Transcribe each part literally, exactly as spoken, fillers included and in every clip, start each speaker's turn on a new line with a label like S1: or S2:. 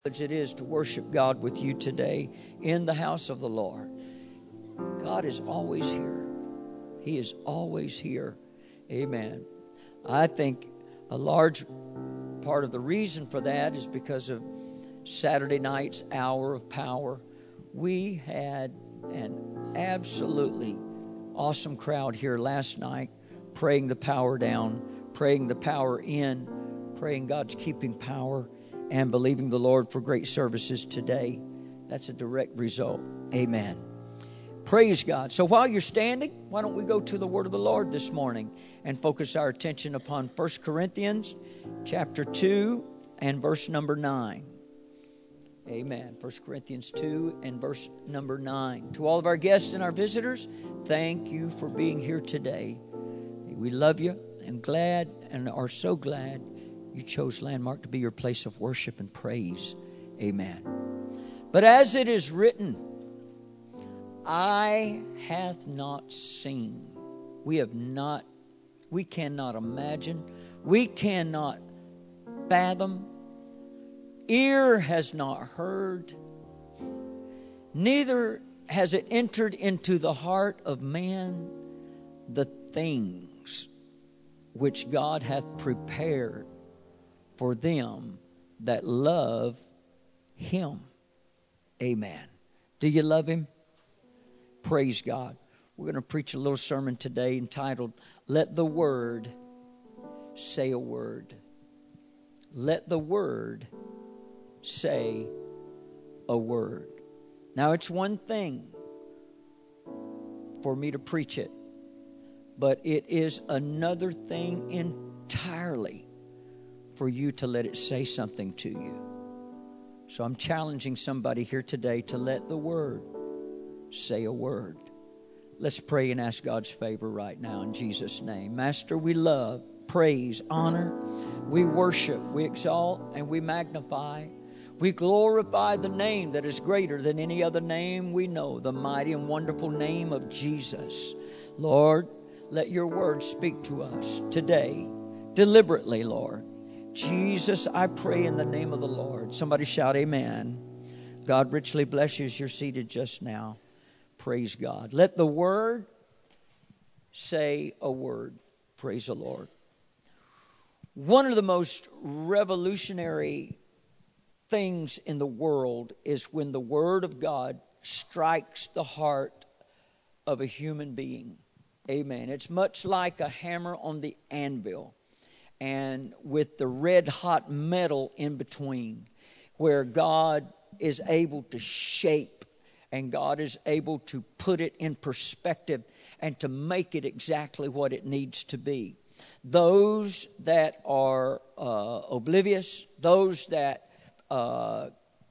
S1: It is to worship God with you today in the house of the Lord. God is always here. He is always here. Amen. I think a large part of the reason for that is because of Saturday night's hour of power. We had an absolutely awesome crowd here last night praying the power down, praying the power in, praying God's keeping power, and believing the Lord for great services today. That's a direct result. Amen. Praise God. So while you're standing, why don't we go to the word of the Lord this morning and focus our attention upon First Corinthians chapter two and verse number nine. Amen. First Corinthians two and verse number nine. To all of our guests and our visitors, thank you for being here today. We love you and glad and are so glad you chose Landmark to be your place of worship and praise. Amen. But as it is written, eye hath not seen. We have not, we cannot imagine, we cannot fathom, ear has not heard, neither has it entered into the heart of man the things which God hath prepared for them that love Him. Amen. Do you love Him? Praise God. We're going to preach a little sermon today entitled, Let the Word Say a Word. Let the Word say a word. Now, it's one thing for me to preach it, but it is another thing entirely for you to let it say something to you. So I'm challenging somebody here today to let the Word say a word. Let's pray and ask God's favor right now in Jesus' name. Master, we love, praise, honor. We worship, we exalt, and we magnify. We glorify the name that is greater than any other name we know, the mighty and wonderful name of Jesus. Lord, let your word speak to us today, deliberately, Lord. Jesus, I pray in the name of the Lord. Somebody shout amen. God richly bless you as you're seated just now. Praise God. Let the word say a word. Praise the Lord. One of the most revolutionary things in the world is when the word of God strikes the heart of a human being. Amen. It's much like a hammer on the anvil, and with the red hot metal in between, where God is able to shape and God is able to put it in perspective and to make it exactly what it needs to be. Those that are uh, oblivious, those that, uh,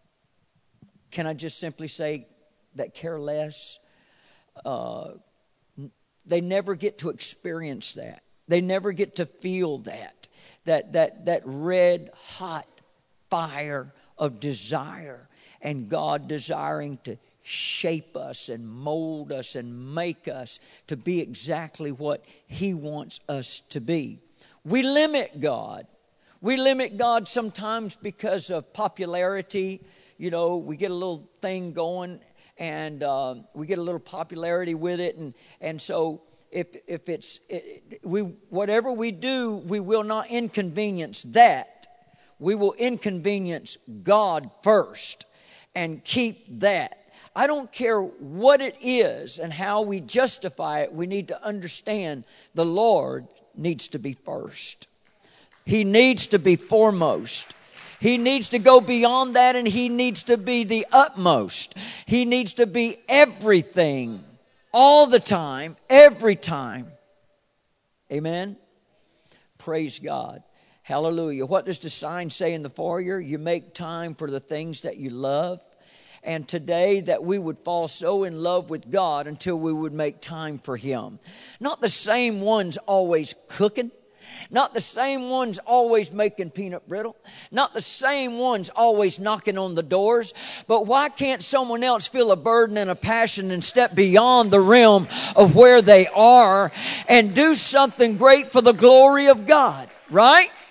S1: can I just simply say, that care less, uh, they never get to experience that. They never get to feel that. That, that, that red hot fire of desire, and God desiring to shape us and mold us and make us to be exactly what He wants us to be. We limit God. We limit God sometimes because of popularity. You know, we get a little thing going and uh, we get a little popularity with it, and, and so If if it's it, we whatever we do, we will not inconvenience that. We will inconvenience God first and keep that. I don't care what it is and how we justify it. We need to understand the Lord needs to be first. He needs to be foremost. He needs to go beyond that, and He needs to be the utmost. He needs to be everything. All the time, every time. Amen? Praise God. Hallelujah. What does the sign say in the foyer? You make time for the things that you love. And today that we would fall so in love with God until we would make time for Him. Not the same ones always cooking. Not the same ones always making peanut brittle. Not the same ones always knocking on the doors. But why can't someone else feel a burden and a passion and step beyond the realm of where they are and do something great for the glory of God? Right?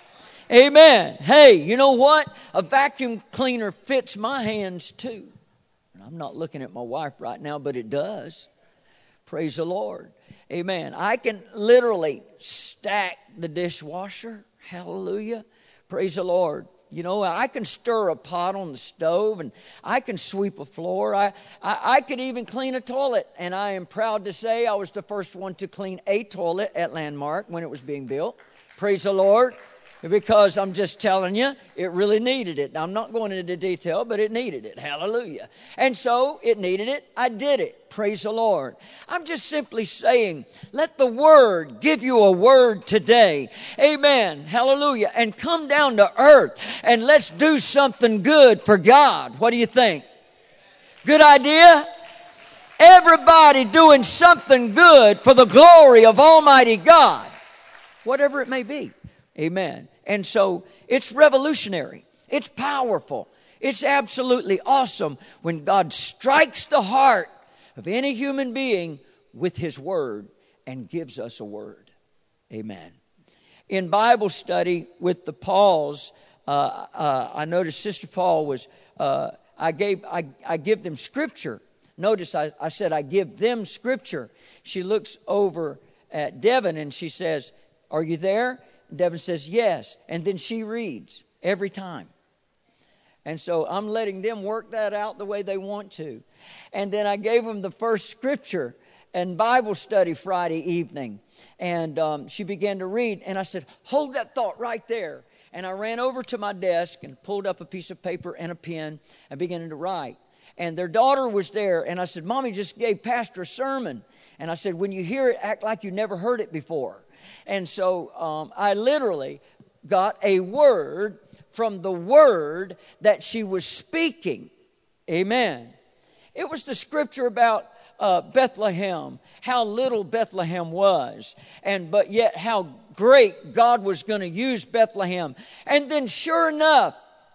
S1: Amen. Hey, you know what? A vacuum cleaner fits my hands too. And I'm not looking at my wife right now, but it does. Praise the Lord. Amen. I can literally stack the dishwasher. Hallelujah. Praise the Lord. You know, I can stir a pot on the stove, and I can sweep a floor. I, I, I could even clean a toilet. And I am proud to say I was the first one to clean a toilet at Landmark when it was being built. Praise the Lord. Because I'm just telling you, it really needed it. Now, I'm not going into detail, but it needed it. Hallelujah. And so it needed it. I did it. Praise the Lord. I'm just simply saying, let the Word give you a word today. Amen. Hallelujah. And come down to earth and let's do something good for God. What do you think? Good idea? Everybody doing something good for the glory of Almighty God. Whatever it may be. Amen. And so it's revolutionary. It's powerful. It's absolutely awesome when God strikes the heart of any human being with His Word and gives us a word. Amen. In Bible study with the Pauls, uh, uh, I noticed Sister Paul was, uh, I gave, I, I give them Scripture. Notice I, I said I give them Scripture. She looks over at Devin and she says, "Are you there?" Devin says, "Yes." And then she reads every time. And so I'm letting them work that out the way they want to. And then I gave them the first scripture and Bible study Friday evening. And um, she began to read. And I said, "Hold that thought right there." And I ran over to my desk and pulled up a piece of paper and a pen and began to write. And their daughter was there. And I said, "Mommy just gave Pastor a sermon." And I said, "When you hear it, act like you never heard it before." And so um, I literally got a word from the word that she was speaking. Amen. It was the scripture about uh, Bethlehem, how little Bethlehem was, and but yet how great God was going to use Bethlehem. And then sure enough,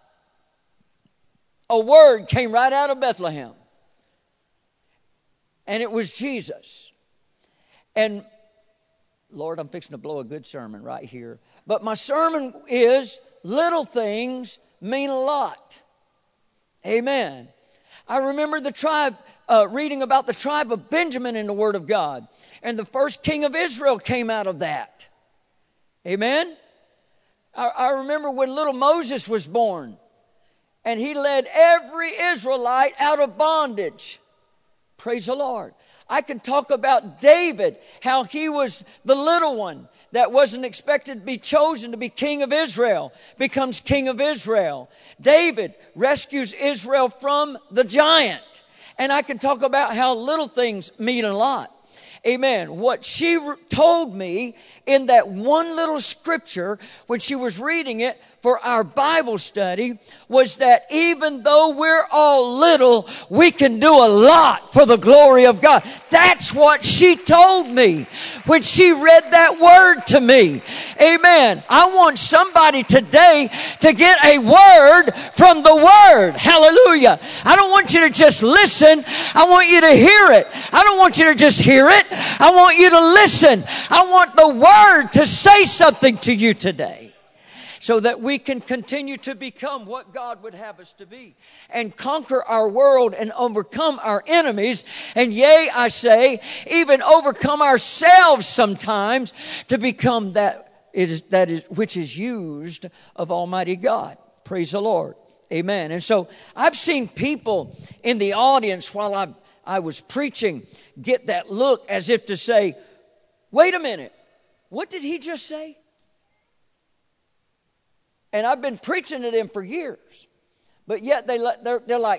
S1: a word came right out of Bethlehem. And it was Jesus. And Lord, I'm fixing to blow a good sermon right here. But my sermon is, little things mean a lot. Amen. I remember the tribe, uh, reading about the tribe of Benjamin in the Word of God. And the first king of Israel came out of that. Amen. I, I remember when little Moses was born. And he led every Israelite out of bondage. Praise the Lord. I can talk about David, how he was the little one that wasn't expected to be chosen to be king of Israel, becomes king of Israel. David rescues Israel from the giant. And I can talk about how little things mean a lot. Amen. What she told me in that one little scripture when she was reading it for our Bible study was that even though we're all little, we can do a lot for the glory of God. That's what she told me when she read that word to me. Amen. I want somebody today to get a word from the Word. Hallelujah. I don't want you to just listen. I want you to hear it. I don't want you to just hear it. I want you to listen. I want the Word to say something to you today, so that we can continue to become what God would have us to be and conquer our world and overcome our enemies. And yea, I say, even overcome ourselves sometimes to become that it is, that is, which is used of Almighty God. Praise the Lord. Amen. And so I've seen people in the audience while I, I was preaching get that look as if to say, "Wait a minute, what did he just say?" And I've been preaching to them for years. But yet they, they're, they're like,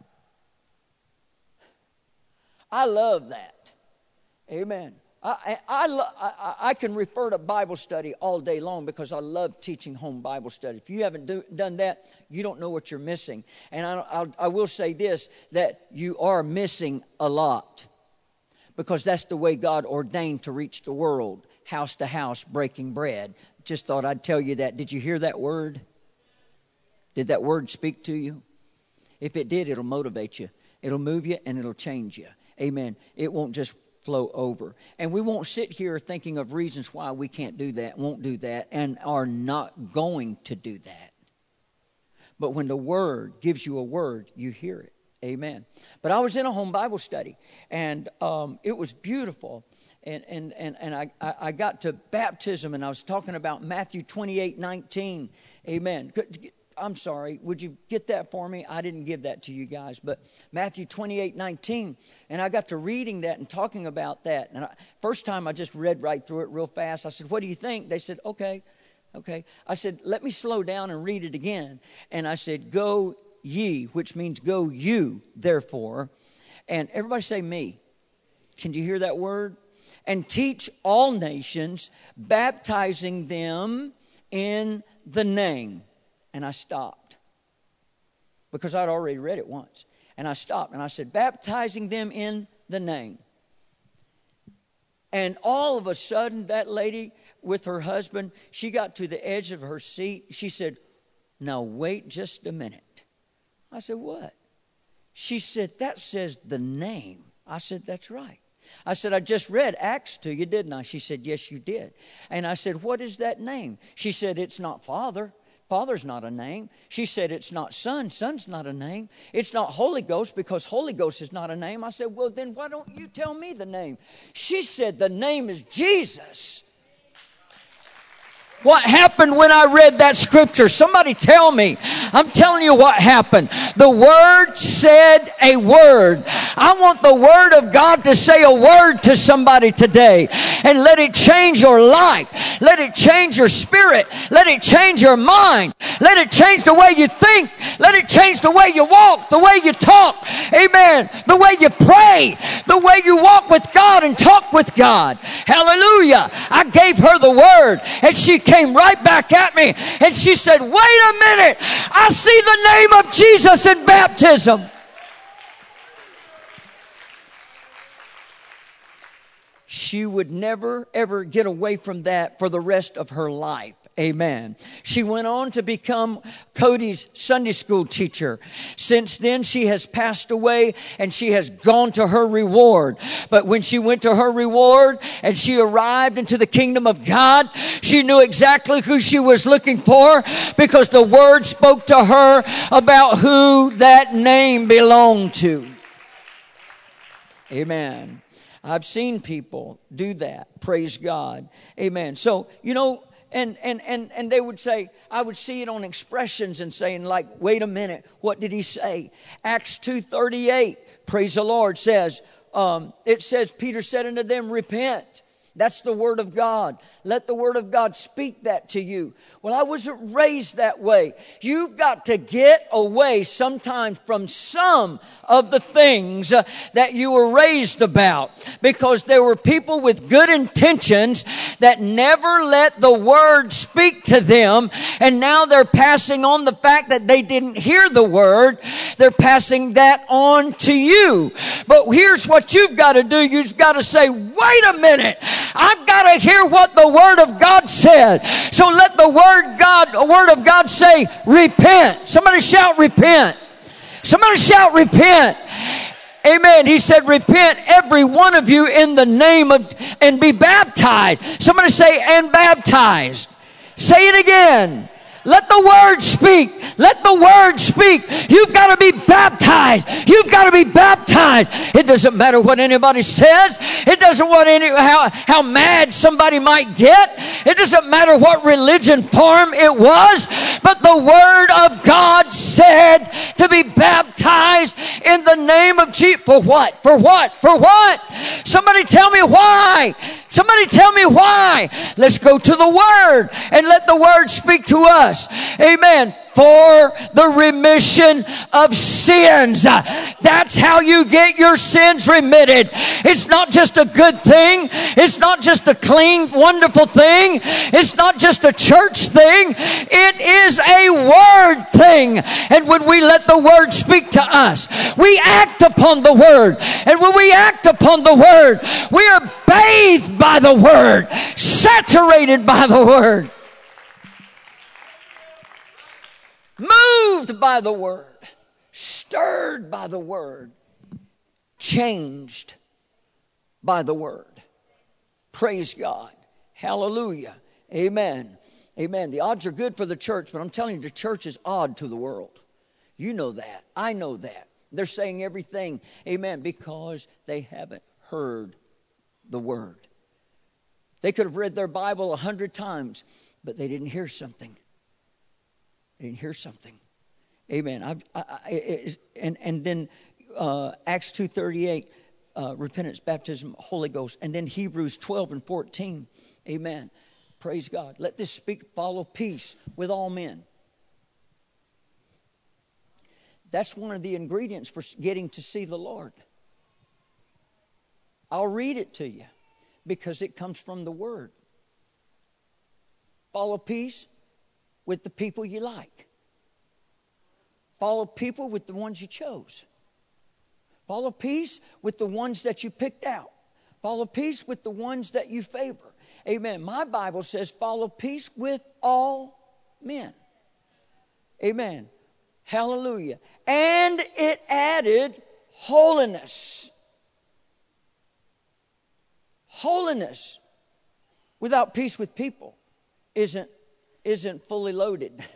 S1: I love that. Amen. I, I, I, I can refer to Bible study all day long because I love teaching home Bible study. If you haven't do, done that, you don't know what you're missing. And I, I, I will say this, that you are missing a lot, because that's the way God ordained to reach the world, house to house, breaking bread. Just thought I'd tell you that. Did you hear that word? Did that word speak to you? If it did, it'll motivate you. It'll move you and it'll change you. Amen. It won't just flow over. And we won't sit here thinking of reasons why we can't do that, won't do that, and are not going to do that. But when the Word gives you a word, you hear it. Amen. But I was in a home Bible study, and um, it was beautiful. And and and, and I, I got to baptism, and I was talking about Matthew twenty-eight nineteen. Amen. I'm sorry, would you get that for me? I didn't give that to you guys, but Matthew twenty-eight nineteen, and I got to reading that and talking about that. And I, first time I just read right through it real fast. I said, what do you think? They said, okay, okay. I said, let me slow down and read it again. And I said, go ye, which means go you, therefore. And everybody say me. Can you hear that word? And teach all nations, baptizing them in the name. And I stopped because I'd already read it once. And I stopped and I said, baptizing them in the name. And all of a sudden, that lady with her husband, she got to the edge of her seat. She said, now wait just a minute. I said, what? She said, that says the name. I said, that's right. I said, I just read Acts to you, didn't I? She said, yes, you did. And I said, what is that name? She said, it's not Father. Father's not a name. She said, it's not Son. Son's not a name. It's not Holy Ghost because Holy Ghost is not a name. I said, well, then why don't you tell me the name? She said, the name is Jesus. What happened when I read that scripture? Somebody tell me. I'm telling you what happened. The Word said a word. I want the Word of God to say a word to somebody today. And let it change your life. Let it change your spirit. Let it change your mind. Let it change the way you think. Let it change the way you walk, the way you talk. Amen. The way you pray. The way you walk with God and talk with God. Hallelujah. I gave her the Word and she came came right back at me and she said, wait a minute, I see the name of Jesus in baptism. She would never ever get away from that for the rest of her life. Amen. She went on to become Cody's Sunday school teacher. Since then, she has passed away and she has gone to her reward. But when she went to her reward and she arrived into the kingdom of God, she knew exactly who she was looking for because the Word spoke to her about who that name belonged to. Amen. I've seen people do that. Praise God. Amen. So, you know, And, and, and, and they would say, I would see it on expressions and saying like, wait a minute, what did he say? Acts two thirty-eight, praise the Lord, says, um, it says, Peter said unto them, repent. That's the Word of God. Let the Word of God speak that to you. Well, I wasn't raised that way. You've got to get away sometimes from some of the things uh, that you were raised about. Because there were people with good intentions that never let the Word speak to them. And now they're passing on the fact that they didn't hear the Word. They're passing that on to you. But here's what you've got to do. You've got to say, wait a minute. I've got to hear what the Word of God said. So let the Word God, the Word of God say, repent. Somebody shout, repent. Somebody shout, repent. Amen. He said, repent every one of you in the name of, and be baptized. Somebody say, and baptized. Say it again. Let the Word speak. Let the Word speak. You've got to be baptized. You've got to be baptized. It doesn't matter what anybody says. It doesn't matter any, how, how mad somebody might get. It doesn't matter what religion form it was. But the Word of God said to be baptized in the name of Jesus. For what? For what? For what? Somebody tell me why. Somebody tell me why. Let's go to the Word and let the Word speak to us. Amen. For the remission of sins. That's how you get your sins remitted. It's not just a good thing. It's not just a clean, wonderful thing. It's not just a church thing. It is a Word thing. And when we let the Word speak to us, we act upon the Word. And when we act upon the Word, we are bathed by the Word, saturated by the Word, moved by the Word, stirred by the Word, changed by the word. Praise God. Hallelujah. Amen. Amen. The odds are good for the church, but I'm telling you, the church is odd to the world. You know that. I know that. They're saying everything, amen, because they haven't heard the word. They could have read their Bible a hundred times, but they didn't hear something. They didn't hear something. Amen. I've, I, I, and, and then uh, Acts two thirty-eight, uh, repentance, baptism, Holy Ghost. And then Hebrews twelve and fourteen. Amen. Praise God. Let this speak, follow peace with all men. That's one of the ingredients for getting to see the Lord. I'll read it to you because it comes from the Word. Follow peace with the people you like. Follow people with the ones you chose. Follow peace with the ones that you picked out. Follow peace with the ones that you favor. Amen. My Bible says follow peace with all men. Amen. Hallelujah. And it added holiness. Holiness without peace with people isn't, isn't fully loaded.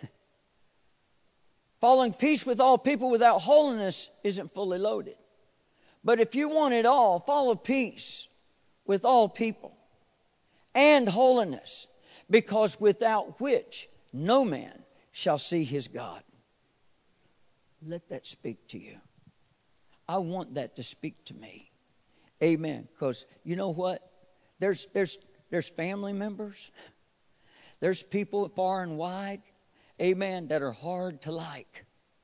S1: Following peace with all people without holiness isn't fully loaded. But if you want it all, follow peace with all people and holiness, because without which no man shall see his God. Let that speak to you. I want that to speak to me. Amen. Because you know what? There's there's there's family members. There's people far and wide, amen, that are hard to like.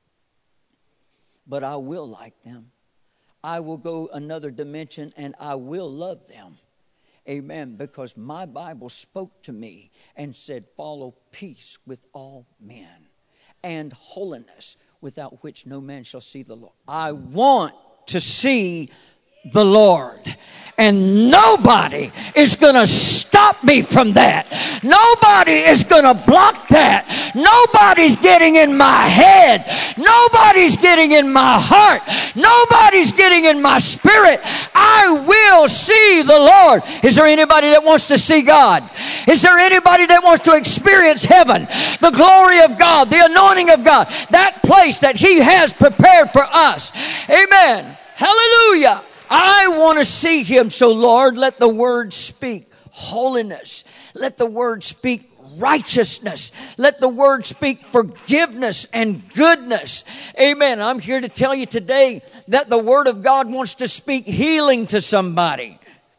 S1: But I will like them. I will go another dimension and I will love them. Amen. Because my Bible spoke to me and said, follow peace with all men and holiness, without which no man shall see the Lord. I want to see the Lord. And nobody is going to stop me from that. Nobody is going to block that. Nobody's getting in my head. Nobody's getting in my heart. Nobody's getting in my spirit. I will see the Lord. Is there anybody that wants to see God? Is there anybody that wants to experience heaven? The glory of God, the anointing of God, that place that He has prepared for us. Amen. Hallelujah. I want to see Him. So Lord, let the word speak holiness. Let the word speak righteousness. Let the word speak forgiveness and goodness. Amen. I'm here to tell you today that the word of God wants to speak healing to somebody.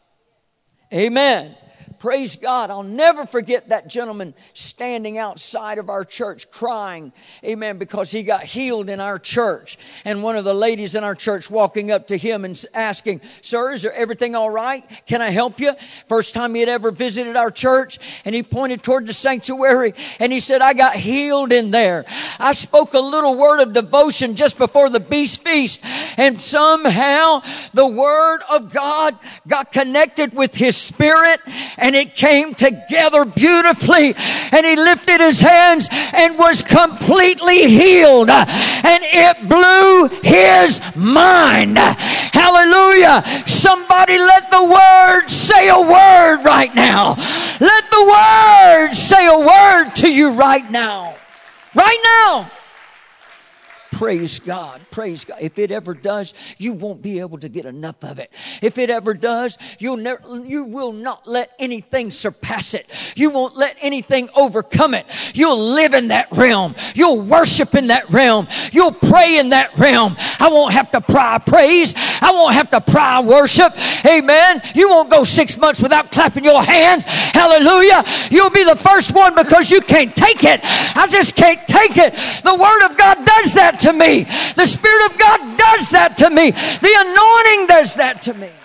S1: Amen. Praise God. I'll never forget that gentleman standing outside of our church crying, amen, because he got healed in our church. And one of the ladies in our church walking up to him and asking, sir, is there everything all right? Can I help you? First time he had ever visited our church. And he pointed toward the sanctuary and he said, I got healed in there. I spoke a little word of devotion just before the beast feast. And somehow the word of God got connected with his spirit. And it came together beautifully. And he lifted his hands and was completely healed. And it blew his mind. Hallelujah. Somebody let the word say a word right now. Let the word say a word to you right now. Right now. Praise God. Praise God. If it ever does, you won't be able to get enough of it. If it ever does, you'll never, you will not let anything surpass it. You won't let anything overcome it. You'll live in that realm. You'll worship in that realm. You'll pray in that realm. I won't have to pry praise. I won't have to pry worship. Amen. You won't go six months without clapping your hands. Hallelujah. You'll be the first one because you can't take it. I just can't take it. The Word of God does that to me. The Spirit of God does that to me. The anointing does that to me.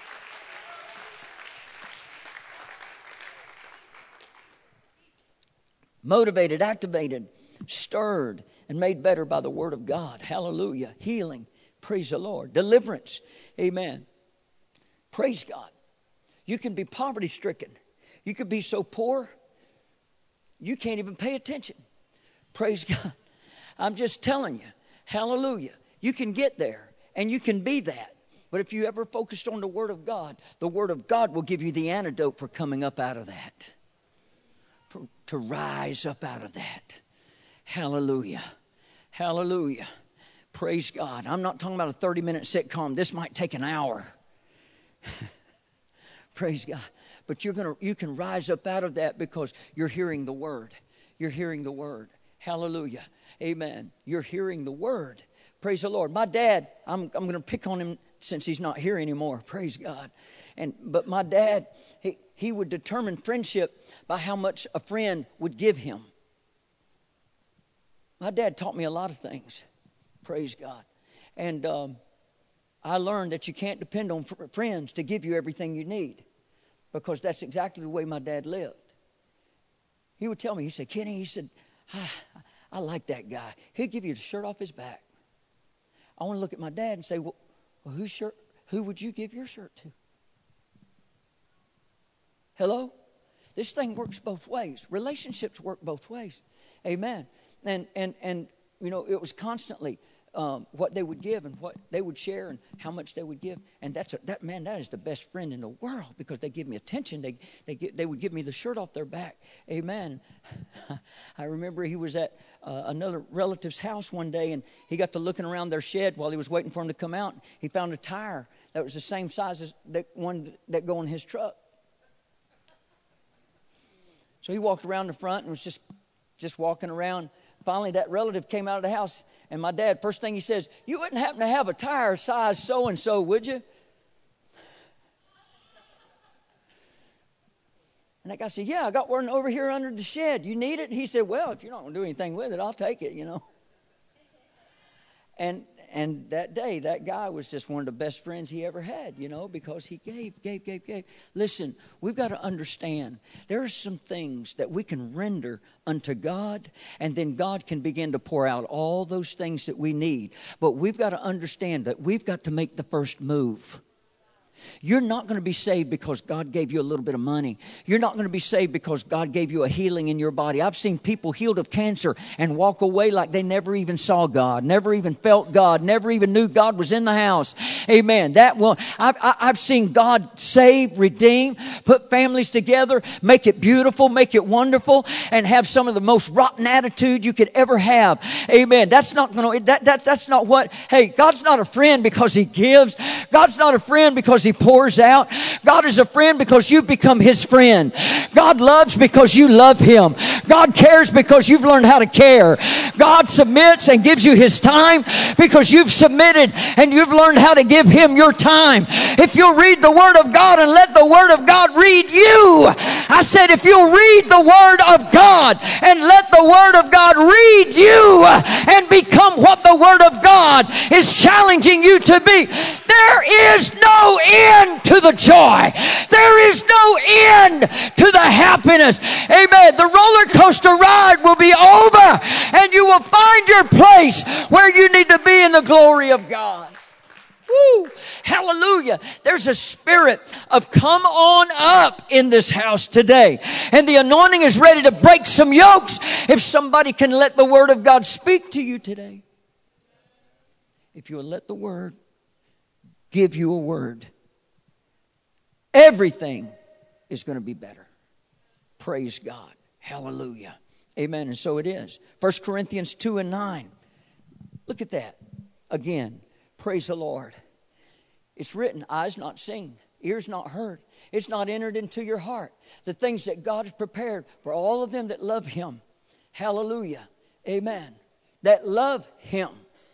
S1: Motivated, activated, stirred, and made better by the Word of God. Hallelujah. Healing. Praise the Lord. Deliverance. Amen. Praise God. You can be poverty stricken. You could be so poor you can't even pay attention. Praise God. I'm just telling you. Hallelujah. You can get there and you can be that. But if you ever focused on the Word of God, the Word of God will give you the antidote for coming up out of that. For, to rise up out of that. Hallelujah. Hallelujah. Praise God. I'm not talking about a thirty-minute sitcom. This might take an hour. Praise God. But you're gonna, you can rise up out of that because you're hearing the Word. You're hearing the Word. Hallelujah. Amen. You're hearing the Word. Praise the Lord. My dad, I'm, I'm going to pick on him since he's not here anymore. Praise God. And but my dad, he, he would determine friendship by how much a friend would give him. My dad taught me a lot of things. Praise God. And um, I learned that you can't depend on fr- friends to give you everything you need, because that's exactly the way my dad lived. He would tell me, he said, Kenny, he said, ah, I like that guy. He'd give you the shirt off his back. I want to look at my dad and say, well, well whose shirt, who would you give your shirt to? Hello? This thing works both ways. Relationships work both ways. Amen. And, and, and you know, it was constantly um, what they would give and what they would share and how much they would give. And that's a, that man, that is the best friend in the world, because they give me attention. They they get, they would give me the shirt off their back. Amen. I remember he was at uh, another relative's house one day, and he got to looking around their shed while he was waiting for him to come out. He found a tire that was the same size as the one that go in his truck. So he walked around the front and was just just walking around. Finally, that relative came out of the house, and my dad, first thing he says, you wouldn't happen to have a tire size so-and-so, would you? And that guy said, yeah, I got one over here under the shed. You need it? And he said, well, if you're not going to do anything with it, I'll take it, you know. And and that day, that guy was just one of the best friends he ever had, you know, because he gave, gave, gave, gave. Listen, we've got to understand there are some things that we can render unto God, and then God can begin to pour out all those things that we need. But we've got to understand that we've got to make the first move. You're not going to be saved because God gave you a little bit of money. You're not going to be saved because God gave you a healing in your body. I've seen people healed of cancer and walk away like they never even saw God, never even felt God, never even knew God was in the house. Amen. That one, I've, I've seen God save, redeem, put families together, make it beautiful, make it wonderful, and have some of the most rotten attitude you could ever have. Amen. That's not going to, that, that, that's not what, hey, God's not a friend because He gives. God's not a friend because He pours out. God is a friend because you've become His friend. God loves because you love Him. God cares because you've learned how to care. God submits and gives you His time because you've submitted and you've learned how to give Him your time. If you'll read the Word of God and let the Word of God read you. I said if you'll read the Word of God and let the Word of God read you and become what the Word of God is challenging you to be, there is no end to the joy. There is no end to the happiness. Amen. The roller coaster ride will be over, and you will find your place where you need to be in the glory of God. Woo! Hallelujah. There's a spirit of come on up in this house today. And the anointing is ready to break some yokes if somebody can let the Word of God speak to you today. If you will let the Word give you a word, everything is going to be better. Praise God. Hallelujah. Amen. And so it is. First Corinthians two and nine. Look at that. Again, praise the Lord. It's written, eyes not seen, ears not heard. It's not entered into your heart. The things that God has prepared for all of them that love Him. Hallelujah. Amen. That love Him.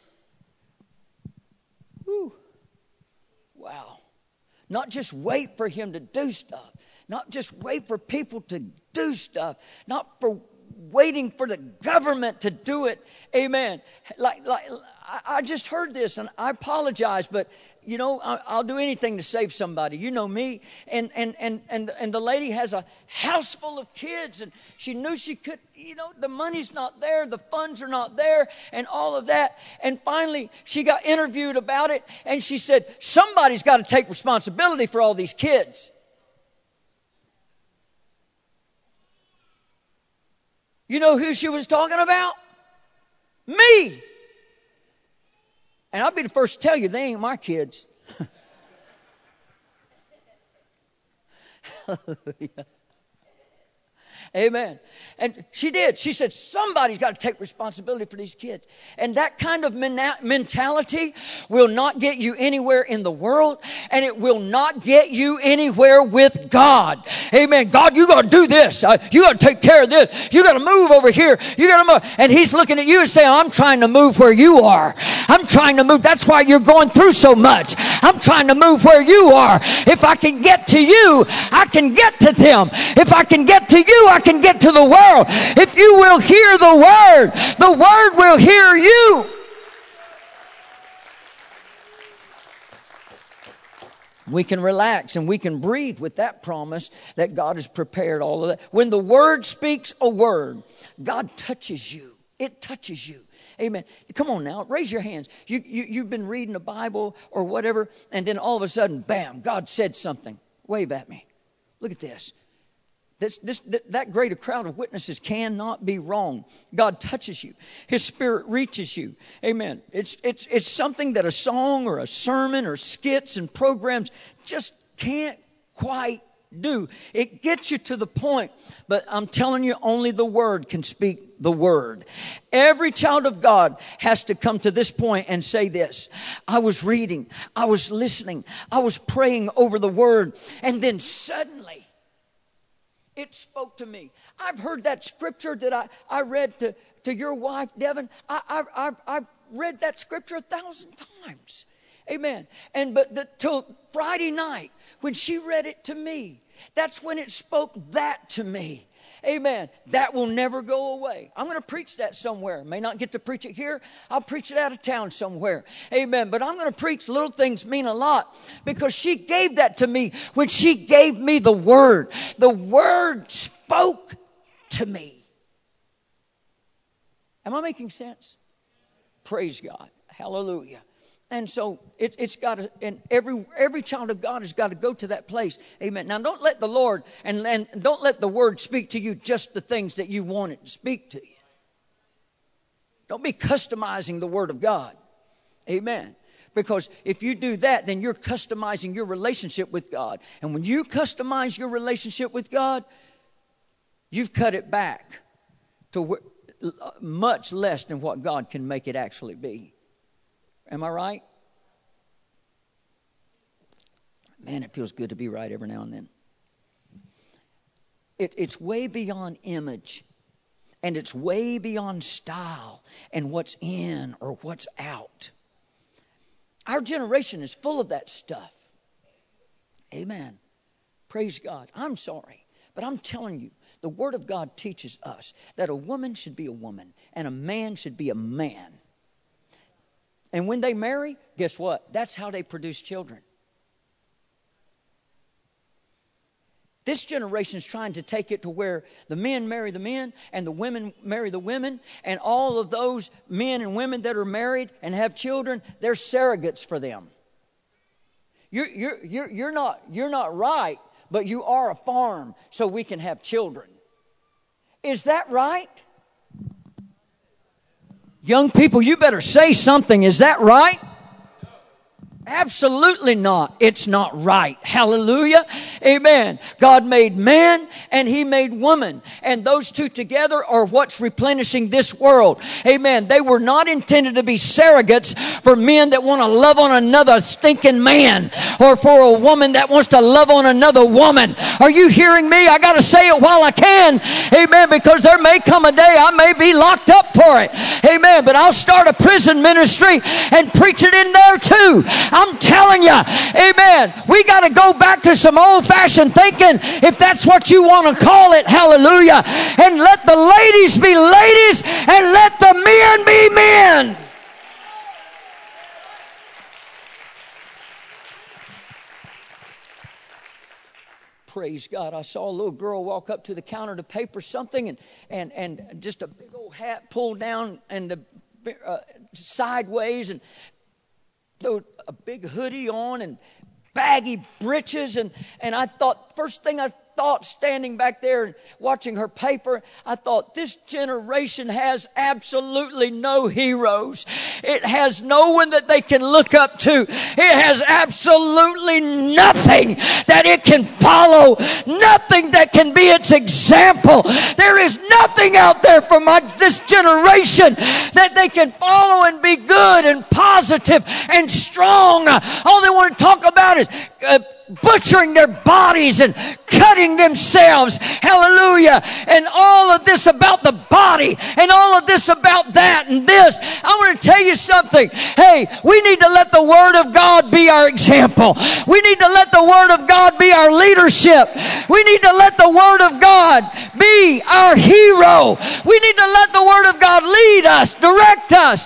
S1: Woo. Wow. Not just wait for Him to do stuff. Not just wait for people to do stuff. Not for waiting for the government to do it. Amen. Like, like I just heard this, and I apologize, but you know, I'll do anything to save somebody. You know me. And and and and and the lady has a house full of kids, and she knew she could, you know, the money's not there, the funds are not there, and all of that. And finally, she got interviewed about it, and she said, somebody's got to take responsibility for all these kids. You know who she was talking about? Me. And I'll be the first to tell you, they ain't my kids. Hallelujah. Amen. And she did. She said, somebody's got to take responsibility for these kids. And that kind of mena- mentality will not get you anywhere in the world, and it will not get you anywhere with God. Amen. God, you got to do this. Uh, you got to take care of this. You got to move over here. You got to move. And He's looking at you and saying, I'm trying to move where you are. I'm trying to move. That's why you're going through so much. I'm trying to move where you are. If I can get to you, I can get to them. If I can get to you, I can get to the world. If you will hear the word, the word will hear you. We can relax and we can breathe with that promise that God has prepared all of that. When the word speaks a word, God touches you. It touches you. Amen. Come on now, raise your hands. You, you, you've been reading the Bible or whatever, and then all of a sudden, bam, God said something. Wave at me. Look at this. This, this, that great a crowd of witnesses cannot be wrong. God touches you. His Spirit reaches you. Amen. It's, it's, it's something that a song or a sermon or skits and programs just can't quite do. It gets you to the point, but I'm telling you, only the Word can speak the Word. Every child of God has to come to this point and say this. I was reading, I was listening, I was praying over the Word, and then suddenly, it spoke to me. I've heard that scripture that I, I read to, to your wife, Devin. I, I, I, I've read that scripture a thousand times. Amen. And but the, till Friday night, when she read it to me, that's when it spoke that to me. Amen. That will never go away. I'm going to preach that somewhere. May not get to preach it here. I'll preach it out of town somewhere. Amen. But I'm going to preach little things mean a lot, because she gave that to me when she gave me the word. The word spoke to me. Am I making sense? Praise God. Hallelujah. And so it, it's got to, and every every child of God has got to go to that place. Amen. Now don't let the Lord and, and don't let the word speak to you just the things that you want it to speak to you. Don't be customizing the word of God. Amen. Because if you do that, then you're customizing your relationship with God. And when you customize your relationship with God, you've cut it back to much less than what God can make it actually be. Am I right? Man, it feels good to be right every now and then. It, it's way beyond image. And it's way beyond style and what's in or what's out. Our generation is full of that stuff. Amen. Praise God. I'm sorry, but I'm telling you, the Word of God teaches us that a woman should be a woman and a man should be a man. And when they marry, guess what? That's how they produce children. This generation is trying to take it to where the men marry the men and the women marry the women. And all of those men and women that are married and have children, they're surrogates for them. You're, you're, you're, you're, not, you're not right, but you are a farm so we can have children. Is that right? Young people, you better say something. Is that right? Absolutely not. It's not right. Hallelujah. Amen. God made man and He made woman. And those two together are what's replenishing this world. Amen. They were not intended to be surrogates for men that want to love on another stinking man, or for a woman that wants to love on another woman. Are you hearing me? I got to say it while I can. Amen. Because there may come a day I may be locked up for it. Amen. But I'll start a prison ministry and preach it in there too. I'm telling you, amen, we got to go back to some old-fashioned thinking, if that's what you want to call it, hallelujah, and let the ladies be ladies and let the men be men. Praise God. I saw a little girl walk up to the counter to pay for something, and, and, and just a big old hat pulled down and the, uh, sideways, and a big hoodie on and baggy breeches, and, and I thought, first thing I thought thought, standing back there and watching her paper, I thought, this generation has absolutely no heroes. It has no one that they can look up to. It has absolutely nothing that it can follow. Nothing that can be its example. There is nothing out there for my, this generation that they can follow and be good and positive and strong. All they want to talk about is uh, butchering their bodies and cutting themselves. Hallelujah. And all of this about the body and all of this about that and this. I want to tell you something. Hey, we need to let the Word of God be our example. We need to let the Word of God be our leadership. We need to let the Word of God be our hero. We need to let the Word of God lead us, direct us.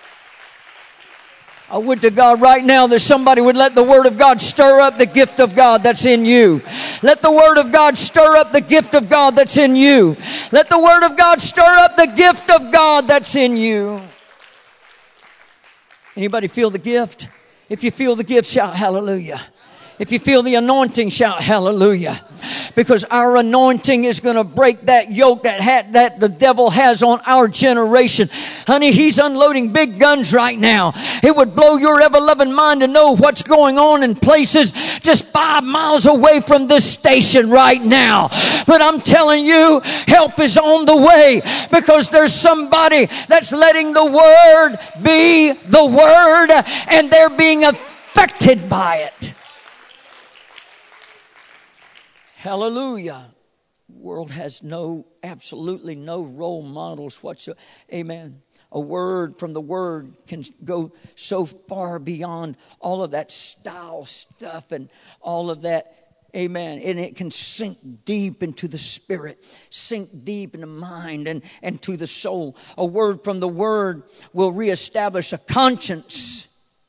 S1: I would to God right now that somebody would let the Word of God stir up the gift of God that's in you. Let the Word of God stir up the gift of God that's in you. Let the Word of God stir up the gift of God that's in you. Anybody feel the gift? If you feel the gift, shout hallelujah. If you feel the anointing, shout hallelujah. Because our anointing is going to break that yoke that ha- that the devil has on our generation. Honey, he's unloading big guns right now. It would blow your ever-loving mind to know what's going on in places just five miles away from this station right now. But I'm telling you, help is on the way, because there's somebody that's letting the Word be the Word, and they're being affected by it. Hallelujah. The world has no, absolutely no role models whatsoever. Amen. A word from the Word can go so far beyond all of that style stuff and all of that. Amen. And it can sink deep into the spirit, sink deep in the mind and, and to the soul. A word from the Word will reestablish a conscience.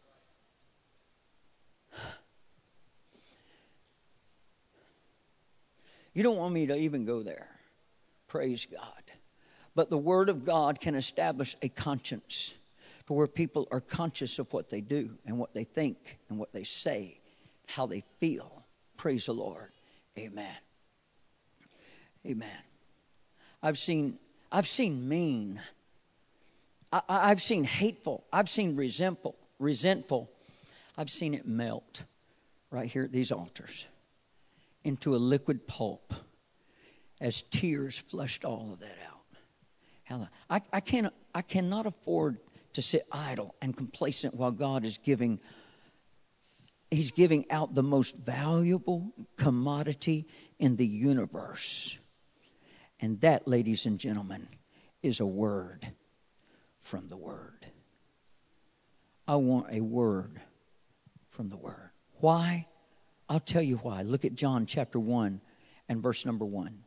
S1: You don't want me to even go there. Praise God. But the Word of God can establish a conscience to where people are conscious of what they do and what they think and what they say, how they feel. Praise the Lord. Amen. Amen. I've seen, I've seen mean. I, I've seen hateful. I've seen resentful. Resentful. I've seen it melt right here at these altars into a liquid pulp as tears flushed all of that out. I, I, can't, I cannot afford to sit idle and complacent while God is giving, He's giving out the most valuable commodity in the universe. And that, ladies and gentlemen, is a word from the Word. I want a word from the Word. Why? I'll tell you why. Look at John chapter one and verse number one.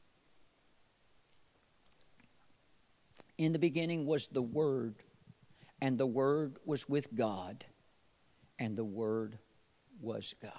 S1: In the beginning was the Word, and the Word was with God, and the Word was God.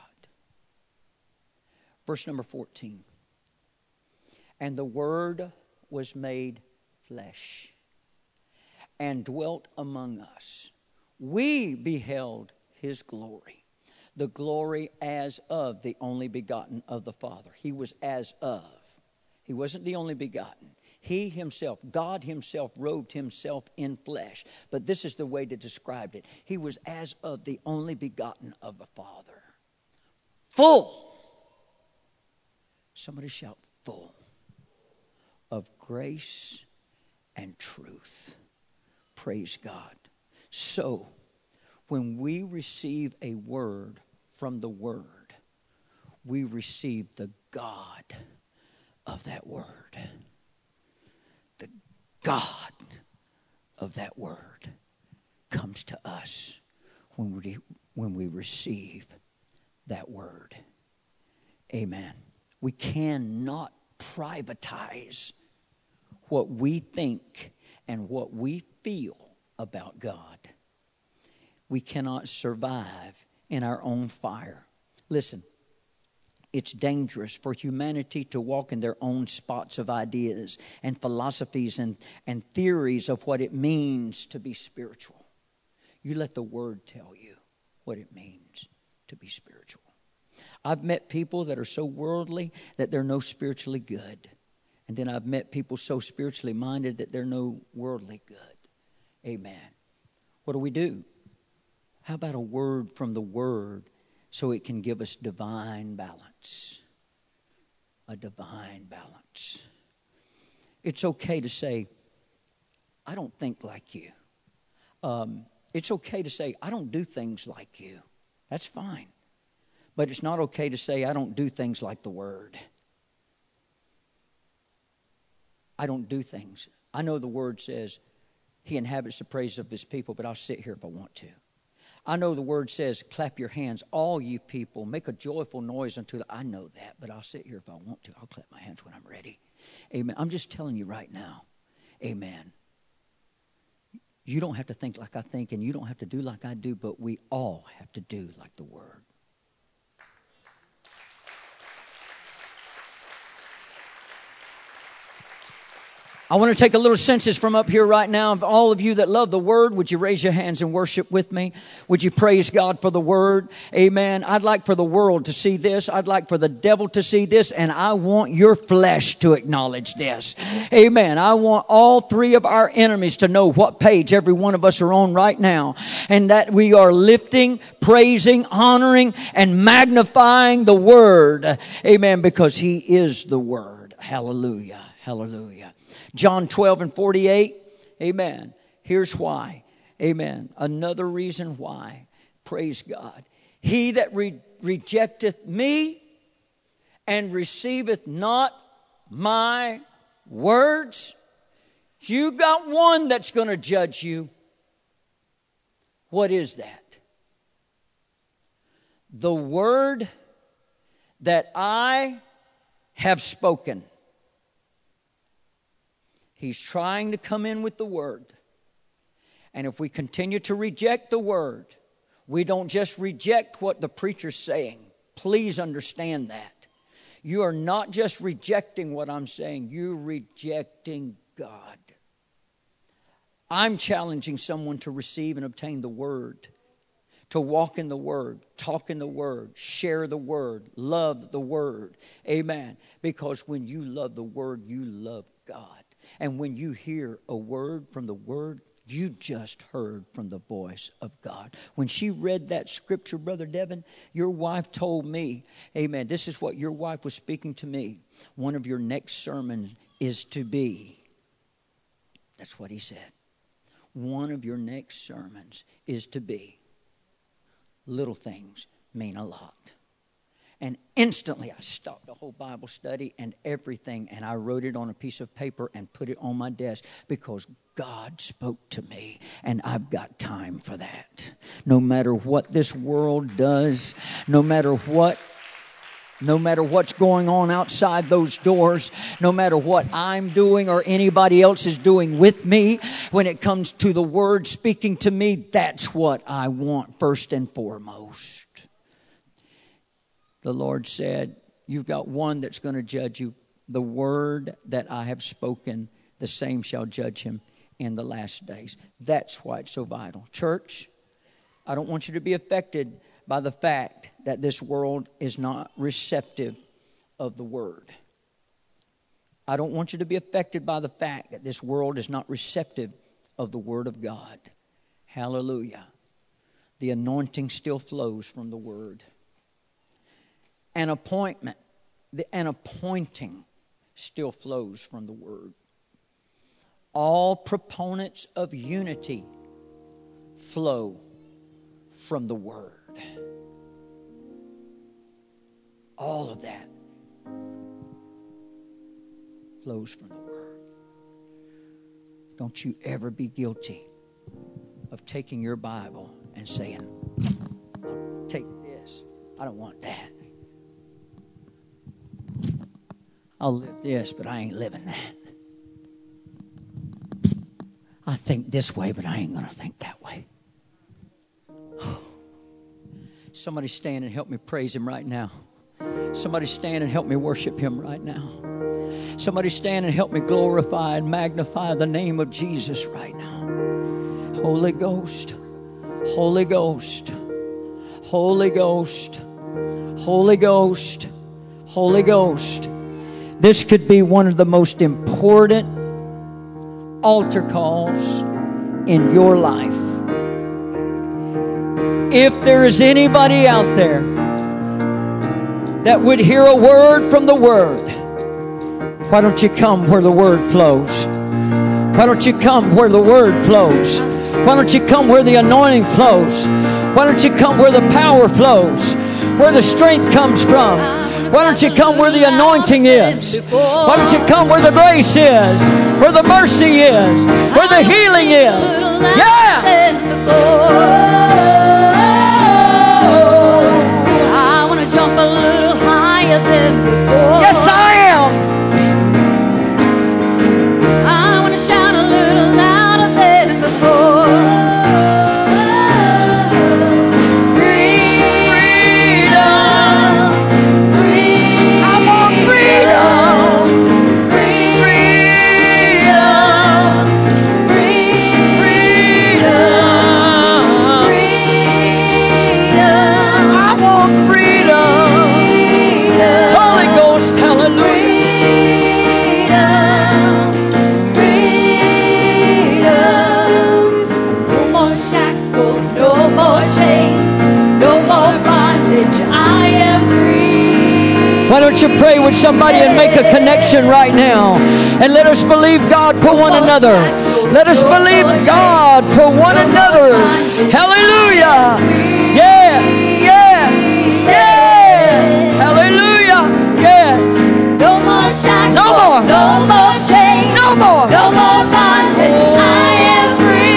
S1: Verse number fourteen. And the Word was made flesh and dwelt among us. We beheld His glory. The glory as of the only begotten of the Father. He was as of. He wasn't the only begotten. He himself, God himself, robed himself in flesh. But this is the way to describe it. He was as of the only begotten of the Father. Full. Somebody shout full. Of grace and truth. Praise God. So, when we receive a word from the Word, we receive the God of that word. The God of that word comes to us when we, when we receive that word. Amen. We cannot privatize what we think and what we feel about God. We cannot survive in our own fire. Listen, it's dangerous for humanity to walk in their own spots of ideas and philosophies and, and theories of what it means to be spiritual. You let the Word tell you what it means to be spiritual. I've met people that are so worldly that they're no spiritually good. And then I've met people so spiritually minded that they're no worldly good. Amen. What do we do? How about a word from the Word so it can give us divine balance? A divine balance. It's okay to say, I don't think like you. Um, it's okay to say, I don't do things like you. That's fine. But it's not okay to say, I don't do things like the Word. I don't do things. I know the Word says, He inhabits the praise of His people, but I'll sit here if I want to. I know the Word says, clap your hands, all you people, make a joyful noise unto the... I know that, but I'll sit here if I want to. I'll clap my hands when I'm ready. Amen. I'm just telling you right now. Amen. You don't have to think like I think, and you don't have to do like I do, but we all have to do like the Word. I want to take a little census from up here right now. Of all of you that love the Word, would you raise your hands and worship with me? Would you praise God for the Word? Amen. I'd like for the world to see this. I'd like for the devil to see this. And I want your flesh to acknowledge this. Amen. I want all three of our enemies to know what page every one of us are on right now. And that we are lifting, praising, honoring, and magnifying the Word. Amen. Because He is the Word. Hallelujah. Hallelujah. John twelve and forty-eight. Amen. Here's why. Amen. Another reason why. Praise God. He that re- rejecteth me and receiveth not my words. You got one that's going to judge you. What is that? The word that I have spoken. He's trying to come in with the Word. And if we continue to reject the Word, we don't just reject what the preacher's saying. Please understand that. You are not just rejecting what I'm saying. You're rejecting God. I'm challenging someone to receive and obtain the Word. To walk in the Word, talk in the Word, share the Word, love the Word. Amen. Because when you love the Word, you love God. And when you hear a word from the Word, you just heard from the voice of God. When she read that scripture, Brother Devin, your wife told me, amen, this is what your wife was speaking to me. One of your next sermons is to be. That's what he said. One of your next sermons is to be. Little things mean a lot. And instantly I stopped the whole Bible study and everything, and I wrote it on a piece of paper and put it on my desk because God spoke to me, and I've got time for that. No matter what this world does, no matter what, no matter what's going on outside those doors, no matter what I'm doing or anybody else is doing with me, when it comes to the Word speaking to me, that's what I want first and foremost. The Lord said, you've got one that's going to judge you. The word that I have spoken, the same shall judge him in the last days. That's why it's so vital. Church, I don't want you to be affected by the fact that this world is not receptive of the Word. I don't want you to be affected by the fact that this world is not receptive of the Word of God. Hallelujah. The anointing still flows from the Word. An appointment, the, an appointing still flows from the Word. All proponents of unity flow from the Word. All of that flows from the Word. Don't you ever be guilty of taking your Bible and saying, I'll take this. I don't want that. I'll live this, but I ain't living that. I think this way, but I ain't going to think that way. Somebody stand and help me praise Him right now. Somebody stand and help me worship Him right now. Somebody stand and help me glorify and magnify the name of Jesus right now. Holy Ghost, Holy Ghost, Holy Ghost, Holy Ghost, Holy Ghost. This could be one of the most important altar calls in your life. If there is anybody out there that would hear a word from the Word, why don't you come where the Word flows? Why don't you come where the Word flows? Why don't you come where the anointing flows? Why don't you come where the power flows? Where the strength comes from? Why don't you come where the anointing is? Why don't you come where the grace is? Where the mercy is? Where the healing is? Yeah!
S2: I want to jump a little higher than before.
S1: Yes, I am.
S2: I want to shout a little louder than before.
S1: Why don't you pray with somebody and make a connection right now? And let us believe God for one another. Let us believe God for one another. Hallelujah. Yeah, yeah, yeah. Hallelujah. Yes.
S2: No more shackles.
S1: No more.
S2: No more chains.
S1: No more.
S2: No more bondage. I am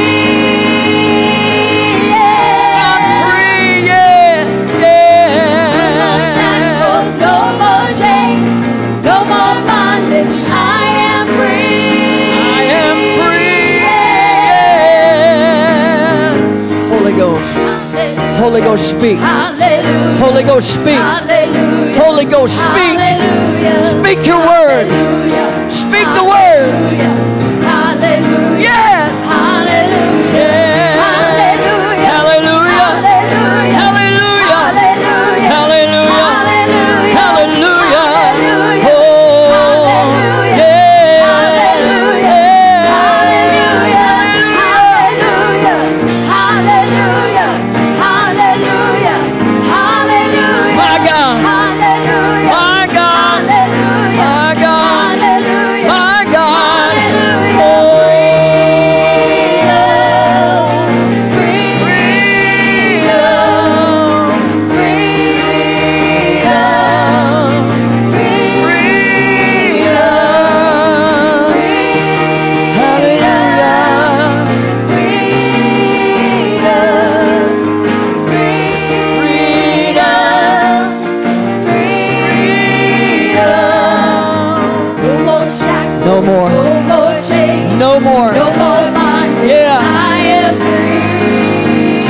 S2: free. Yeah.
S1: I'm free. Yeah, yeah.
S2: No more shackles. No more chains. No more bondage. I am free.
S1: I am free. Yeah. Holy Ghost. Holy Ghost, speak.
S2: Hallelujah.
S1: Holy Ghost, speak.
S2: Hallelujah.
S1: Holy Ghost, speak.
S2: Hallelujah.
S1: Speak your word.
S2: Hallelujah.
S1: Speak the word.
S2: Hallelujah.
S1: Yes.
S2: Hallelujah.
S1: Yeah.
S2: Hallelujah.
S1: Hallelujah.
S2: Hallelujah.
S1: Hallelujah.
S2: Hallelujah.
S1: Hallelujah.
S2: Hallelujah.
S1: Hallelujah.
S2: Hallelujah.
S1: Oh,
S2: Hallelujah.
S1: yeah.
S2: Hallelujah.
S1: Yeah.
S2: Hallelujah. Hallelujah. Hallelujah. Hallelujah.
S1: My God.
S2: Hallelujah.
S1: My God.
S2: Hallelujah.
S1: My God.
S2: Hallelujah.
S1: My God.
S2: Hallelujah.
S1: Oh,
S2: Freedom.
S1: freedom.
S2: Freedom. Freedom.
S1: Freedom. Hallelujah. No more.
S2: No more chains.
S1: No more.
S2: No more bondage.
S1: Yeah.
S2: I am free.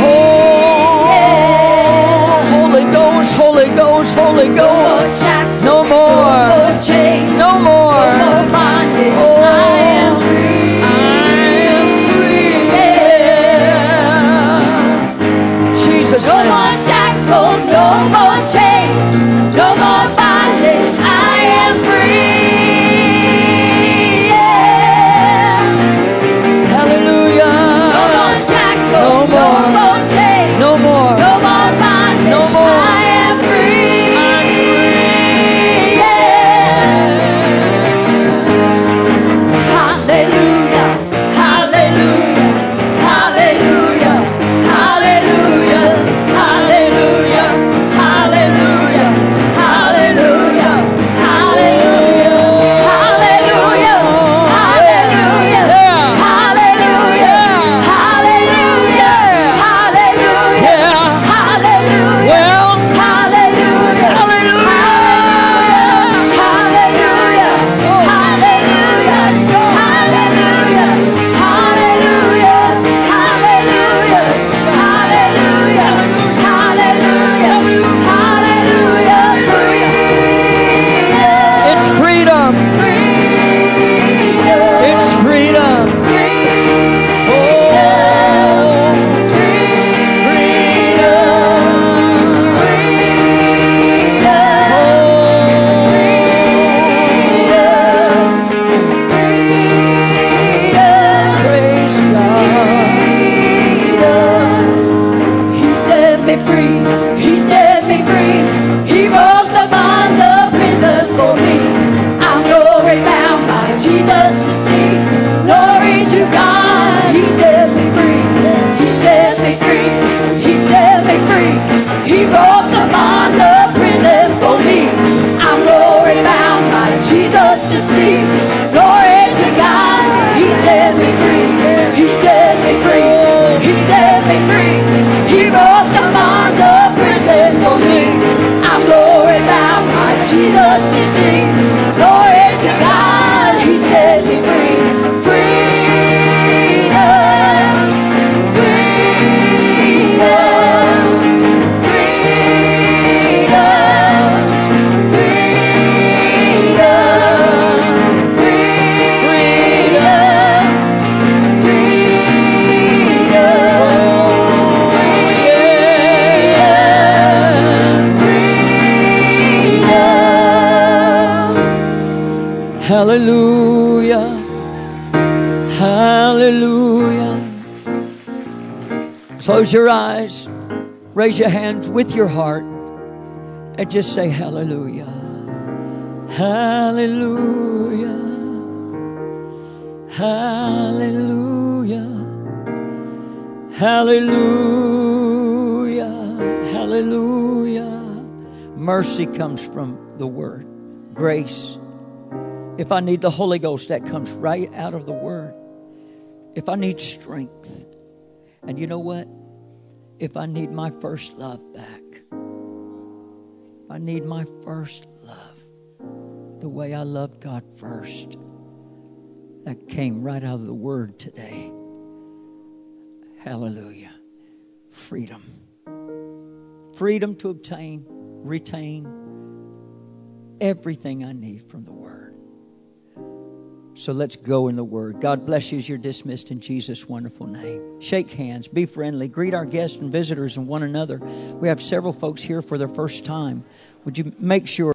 S1: Oh, Holy Ghost, Holy Ghost, Holy
S2: No more
S1: Ghost.
S2: shackles.
S1: No more.
S2: No more chains.
S1: No more.
S2: No more bondage.
S1: Oh,
S2: I am free.
S1: I am free. Yeah. Jesus'
S2: No
S1: name.
S2: more shackles. No more chains. No more bondage. I am free. Yeah.
S1: Hallelujah.
S2: No more shackles.
S1: No
S2: No
S1: more.
S2: more chains.
S1: No more.
S2: No more bondage.
S1: No more.
S2: I am free.
S1: I'm free.
S2: Yeah. Hallelujah. Hallelujah. Hallelujah. Hallelujah. Hallelujah. Hallelujah. Hallelujah. free. He set me free. He broke the bonds of prison for me. I'm glory bound by Jesus to see. Glory to God. He set me free. He set me free. He set me free. He broke the bonds of prison for me. I'm glory bound by Jesus to see. Glory to God. He set me free. He set me free. He set me free. He broke the bonds of prison for me. I'm glory bound by Jesus to see. Glory to God. He set me free. Freedom. Freedom. Freedom.
S1: Hallelujah. Hallelujah. Close your eyes. Raise your hands with your heart and just say hallelujah. Hallelujah. Hallelujah. Hallelujah. Hallelujah. Mercy comes from the Word. Grace. If I need the Holy Ghost, that comes right out of the Word. If I need strength, and you know what? If I need my first love back, if I need my first love, the way I loved God first, that came right out of the Word today. Hallelujah. Freedom. Freedom to obtain, retain everything I need from the Word. So let's go in the Word. God bless you as you're dismissed in Jesus' wonderful name. Shake hands. Be friendly. Greet our guests and visitors and one another. We have several folks here for their first time. Would you make sure